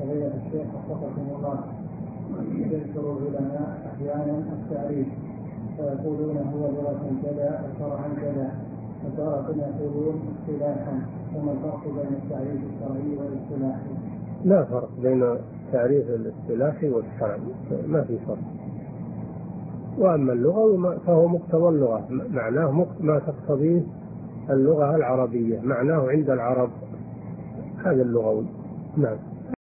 فضيلة الشيخ وفقكم الله، يذكر العلماء أحيانا التعريف فيقولون هو لغة كذا وشرعا كذا، وتارة يقولون اصطلاحا، فما الفرق بين التعريف الشرعي والاصطلاحي؟ لا فرق بين التعريف الاصطلاحي والشرعي، ما في فرق. وأما اللغة فهو مقتضى اللغة، معناه ما تقتضيه اللغة العربية، معناه عند العرب، هذا اللغوي. نعم.